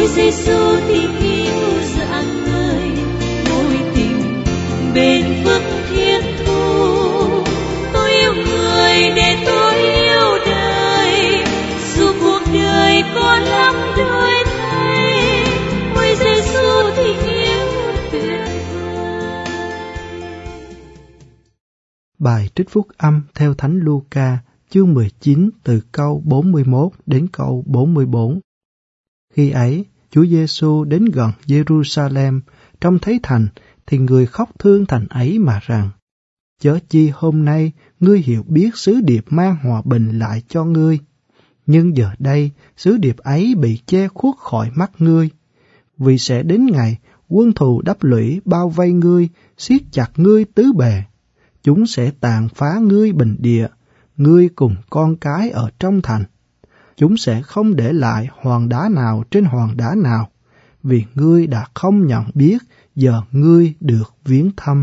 Ôi Giêsu thì yêu dạng người, mối tình bền vững thiết thu. Tôi yêu người để tôi yêu đời, dù cuộc đời có lắm đổi thay. Ôi Giêsu thì yêu tuyệt vời. Bài trích phúc âm theo Thánh Luca, chương 19 từ câu 41 đến câu 44. Khi ấy, Chúa Giêsu đến gần Giê-ru-sa-lem, trông thấy thành, thì người khóc thương thành ấy mà rằng: Chớ chi hôm nay ngươi hiểu biết sứ điệp mang hòa bình lại cho ngươi, nhưng giờ đây sứ điệp ấy bị che khuất khỏi mắt ngươi. Vì sẽ đến ngày quân thù đắp lũy bao vây ngươi, siết chặt ngươi tứ bề. Chúng sẽ tàn phá ngươi bình địa, ngươi cùng con cái ở trong thành. Chúng sẽ không để lại hòn đá nào trên hòn đá nào, vì ngươi đã không nhận biết giờ ngươi được viếng thăm.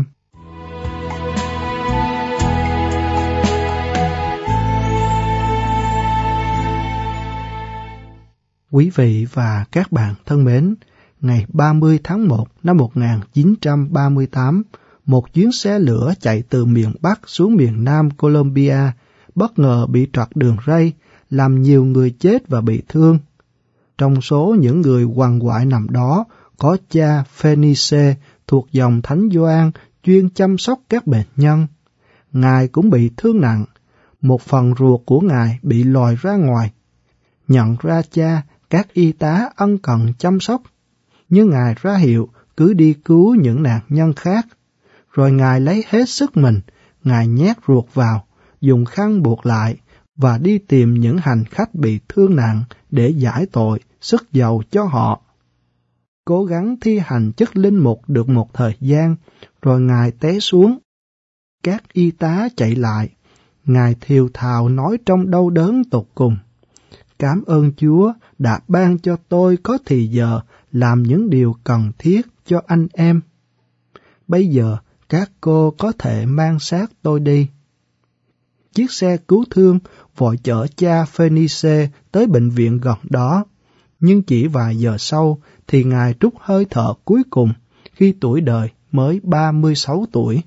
Quý vị và các bạn thân mến, ngày 30 tháng 1 năm 1938, một chuyến xe lửa chạy từ miền Bắc xuống miền Nam Colombia bất ngờ bị trật đường ray, làm nhiều người chết và bị thương. Trong số những người quằn quại nằm đó có cha Phênice thuộc dòng Thánh Gioan chuyên chăm sóc các bệnh nhân. Ngài cũng bị thương nặng, một phần ruột của Ngài bị lòi ra ngoài. Nhận ra cha, các y tá ân cần chăm sóc, nhưng Ngài ra hiệu cứ đi cứu những nạn nhân khác. Rồi Ngài lấy hết sức mình, Ngài nhét ruột vào, dùng khăn buộc lại và đi tìm những hành khách bị thương nặng để giải tội, sức dầu cho họ. Cố gắng thi hành chức linh mục được một thời gian, rồi Ngài té xuống. Các y tá chạy lại, Ngài thều thào nói trong đau đớn tột cùng: Cảm ơn Chúa đã ban cho tôi có thì giờ làm những điều cần thiết cho anh em. Bây giờ các cô có thể mang xác tôi đi. Chiếc xe cứu thương vội chở cha Phênice tới bệnh viện gần đó, nhưng chỉ vài giờ sau thì Ngài trút hơi thở cuối cùng khi tuổi đời mới 36 tuổi.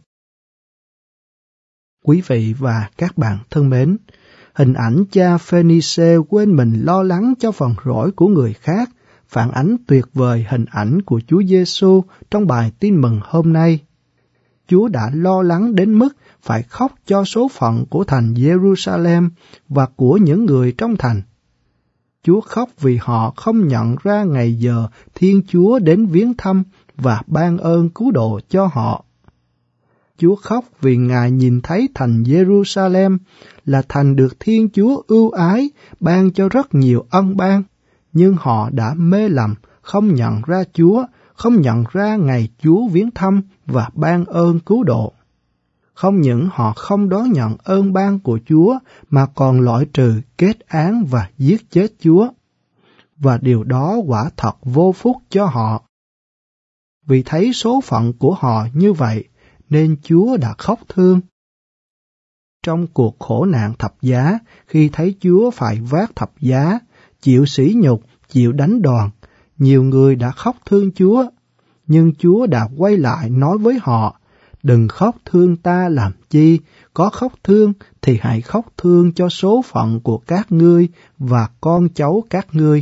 Quý vị và các bạn thân mến, hình ảnh cha Phênice quên mình lo lắng cho phần rỗi của người khác phản ánh tuyệt vời hình ảnh của Chúa Giêsu trong bài tin mừng hôm nay. Chúa đã lo lắng đến mức phải khóc cho số phận của thành Giê-ru-sa-lem và của những người trong thành. Chúa khóc vì họ không nhận ra ngày giờ Thiên Chúa đến viếng thăm và ban ơn cứu độ cho họ. Chúa khóc vì Ngài nhìn thấy thành Giê-ru-sa-lem là thành được Thiên Chúa ưu ái, ban cho rất nhiều ân ban, nhưng họ đã mê lầm, không nhận ra Chúa, không nhận ra ngày Chúa viếng thăm và ban ơn cứu độ. Không những họ không đón nhận ơn ban của Chúa, mà còn loại trừ, kết án và giết chết Chúa. Và điều đó quả thật vô phúc cho họ. Vì thấy số phận của họ như vậy, nên Chúa đã khóc thương. Trong cuộc khổ nạn thập giá, khi thấy Chúa phải vác thập giá, chịu sỉ nhục, chịu đánh đòn, nhiều người đã khóc thương Chúa. Nhưng Chúa đã quay lại nói với họ: Đừng khóc thương ta làm chi, có khóc thương thì hãy khóc thương cho số phận của các ngươi và con cháu các ngươi.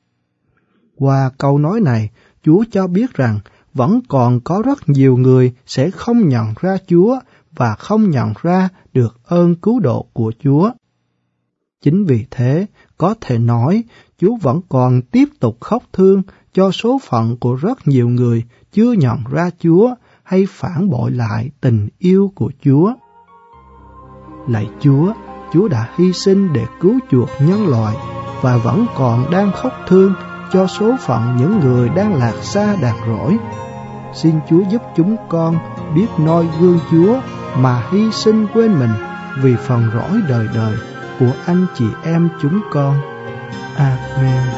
Qua câu nói này, Chúa cho biết rằng vẫn còn có rất nhiều người sẽ không nhận ra Chúa và không nhận ra được ơn cứu độ của Chúa. Chính vì thế, có thể nói, Chúa vẫn còn tiếp tục khóc thương cho số phận của rất nhiều người chưa nhận ra Chúa hay phản bội lại tình yêu của Chúa. Lạy Chúa, Chúa đã hy sinh để cứu chuộc nhân loại và vẫn còn đang khóc thương cho số phận những người đang lạc xa đàn rỗi. Xin Chúa giúp chúng con biết noi gương Chúa mà hy sinh quên mình vì phần rỗi đời đời của anh chị em chúng con. Amen.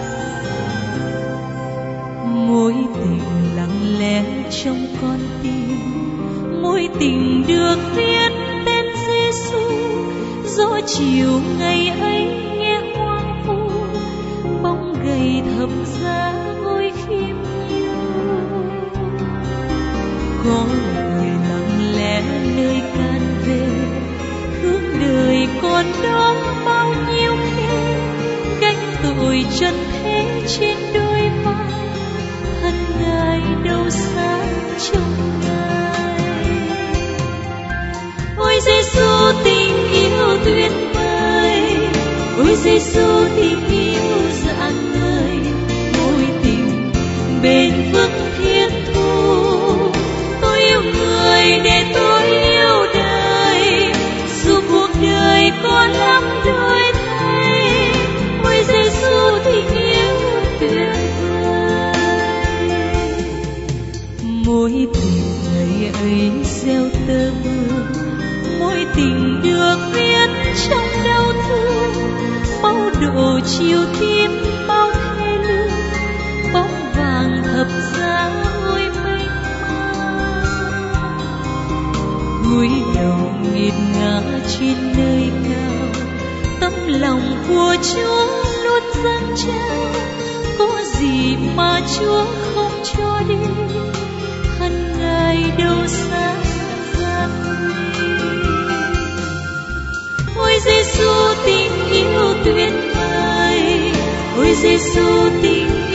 Mối tình lặng lẽ trong con tim, mối tình được viết tên Giêsu. Gió chiều ngày ấy nghe hoang vu, bóng gầy thập giá ngôi có người lặng lẽ nơi can về, hướng đời còn đó bao nhiêu khe, gánh tội trần thế trên đôi vai, hận Ngài đâu xa trong Ngài. Ôi Giêsu tình yêu tuyệt vời, ôi Giêsu tình yêu rạng ngời, mối tình bền vững thiết thu. Tôi yêu người để tôi yêu đời, dù cuộc đời có lắm đổi thay. Ôi Giêsu tình yêu tuyệt vời, mối tình ngày ấy gieo tơ mưa, mối tình được viết trong đau thương, bao độ chiều tím bao thê lương, bóng vàng thập giá ôi mênh mang. Gối đầu nghiệt ngã trên nơi cao, tấm lòng của Chúa luôn dâng trao. Có gì mà Chúa không cho đi, hận Ngài đâu xa gian nguy. Ôi Giêsu tình yêu tuyệt vời, ôi Giêsu tình